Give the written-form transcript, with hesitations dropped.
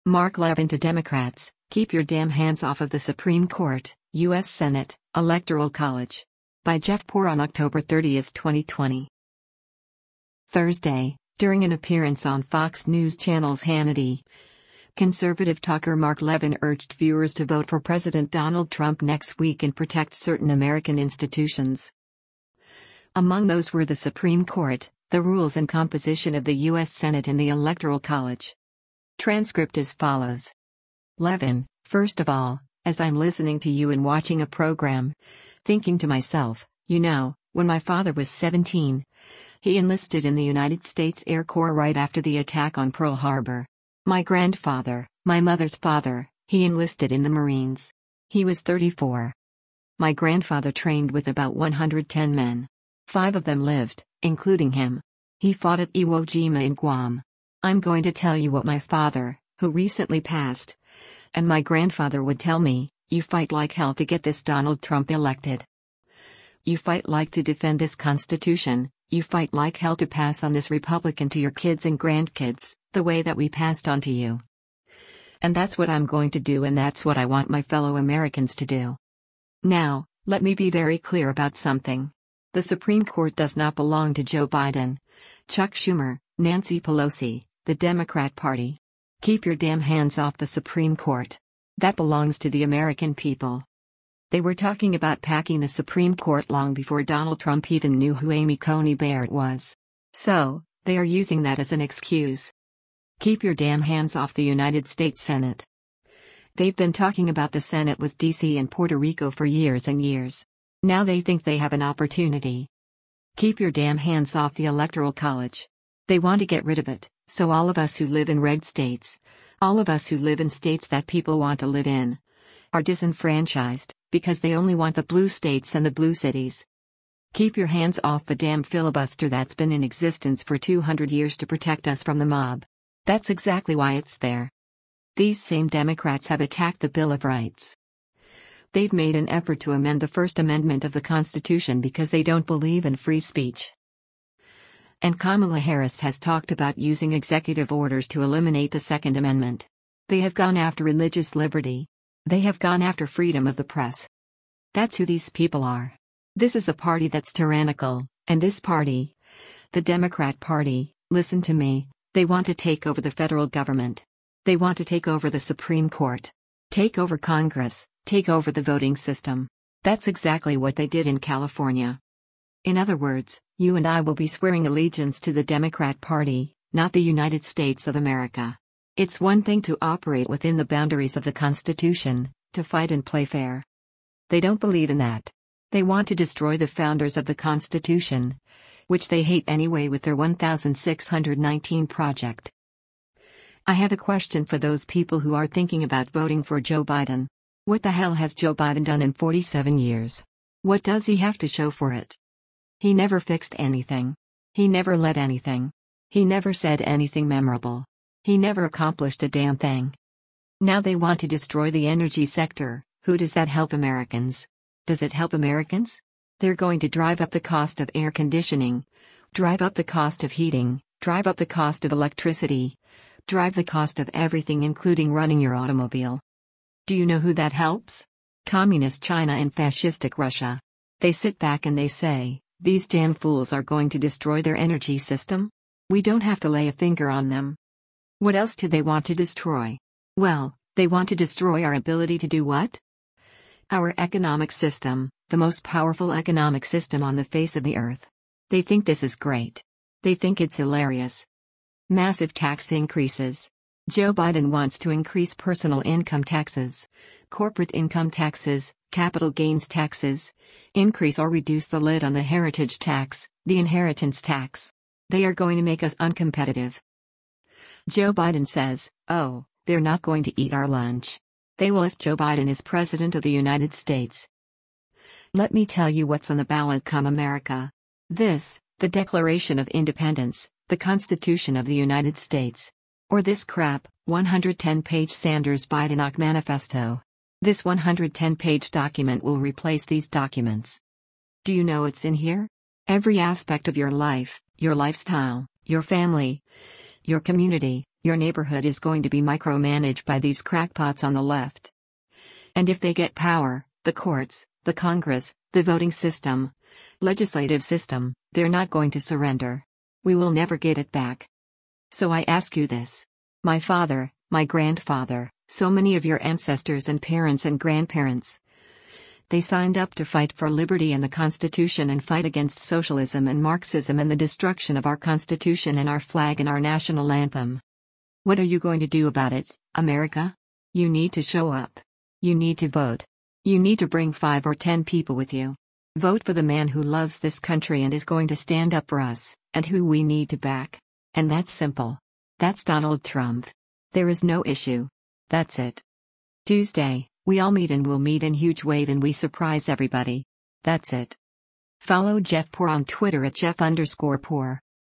Mark Levin to Democrats, keep your damn hands off of the Supreme Court, U.S. Senate, Electoral College. By Jeff Poor on October 30, 2020. Thursday, during an appearance on Fox News Channel's Hannity, conservative talker Mark Levin urged viewers to vote for President Donald Trump next week and protect certain American institutions. Among those were the Supreme Court, the rules and composition of the U.S. Senate and the Electoral College. Transcript as follows. Levin, first of all, as I'm listening to you and watching a program, thinking to myself, when my father was 17, he enlisted in the United States Air Corps right after the attack on Pearl Harbor. My grandfather, my mother's father, he enlisted in the Marines. He was 34. My grandfather trained with about 110 men. 5 of them lived, including him. He fought at Iwo Jima in Guam. I'm going to tell you what my father, who recently passed, and my grandfather would tell me: you fight like hell to get this Donald Trump elected. You fight like to defend this Constitution, you fight like hell to pass on this Republican to your kids and grandkids, the way that we passed on to you. And that's what I'm going to do, and that's what I want my fellow Americans to do. Now, let me be very clear about something. The Supreme Court does not belong to Joe Biden, Chuck Schumer, Nancy Pelosi, the Democrat Party. Keep your damn hands off the Supreme Court. That belongs to the American people. They were talking about packing the Supreme Court long before Donald Trump even knew who Amy Coney Barrett was. So, they are using that as an excuse. Keep your damn hands off the United States Senate. They've been talking about the Senate with D.C. and Puerto Rico for years and years. Now they think they have an opportunity. Keep your damn hands off the Electoral College. They want to get rid of it, so all of us who live in red states, all of us who live in states that people want to live in, are disenfranchised, because they only want the blue states and the blue cities. Keep your hands off the damn filibuster that's been in existence for 200 years to protect us from the mob. That's exactly why it's there. These same Democrats have attacked the Bill of Rights. They've made an effort to amend the First Amendment of the Constitution because they don't believe in free speech. And Kamala Harris has talked about using executive orders to eliminate the Second Amendment. They have gone after religious liberty. They have gone after freedom of the press. That's who these people are. This is a party that's tyrannical, and this party, the Democrat Party, listen to me, they want to take over the federal government. They want to take over the Supreme Court. Take over Congress, take over the voting system. That's exactly what they did in California. In other words, you and I will be swearing allegiance to the Democrat Party, not the United States of America. It's one thing to operate within the boundaries of the Constitution, to fight and play fair. They don't believe in that. They want to destroy the founders of the Constitution, which they hate anyway with their 1619 project. I have a question for those people who are thinking about voting for Joe Biden. What the hell has Joe Biden done in 47 years? What does he have to show for it? He never fixed anything. He never led anything. He never said anything memorable. He never accomplished a damn thing. Now they want to destroy the energy sector. Who does that help Americans? Does it help Americans? They're going to drive up the cost of air conditioning, drive up the cost of heating, drive up the cost of electricity, drive the cost of everything, including running your automobile. Do you know who that helps? Communist China and fascistic Russia. They sit back and they say, these damn fools are going to destroy their energy system? We don't have to lay a finger on them. What else do they want to destroy? Well, they want to destroy our ability to do what? Our economic system, the most powerful economic system on the face of the earth. They think this is great. They think it's hilarious. Massive tax increases. Joe Biden wants to increase personal income taxes, corporate income taxes, capital gains taxes, increase or reduce the lid on the heritage tax, the inheritance tax. They are going to make us uncompetitive. Joe Biden says, oh, they're not going to eat our lunch. They will if Joe Biden is President of the United States. Let me tell you what's on the ballot come America. This, the Declaration of Independence, the Constitution of the United States. Or this crap, 110-page Sanders-Biden Manifesto. This 110-page document will replace these documents. Do you know what's in here? Every aspect of your life, your lifestyle, your family, your community, Your neighborhood is going to be micromanaged by these crackpots on the left. And if they get power, the courts, the Congress, the voting system, legislative system, they're not going to surrender. We will never get it back. So I ask you this. My father, my grandfather, so many of your ancestors and parents and grandparents. They signed up to fight for liberty and the Constitution and fight against socialism and Marxism and the destruction of our Constitution and our flag and our national anthem. What are you going to do about it, America? You need to show up. You need to vote. You need to bring 5 or 10 people with you. Vote for the man who loves this country and is going to stand up for us, and who we need to back. And that's simple. That's Donald Trump. There is no issue. That's it. Tuesday, we all meet and we'll meet in huge wave and we surprise everybody. That's it. Follow Jeff Poor on Twitter at Jeff_Poor.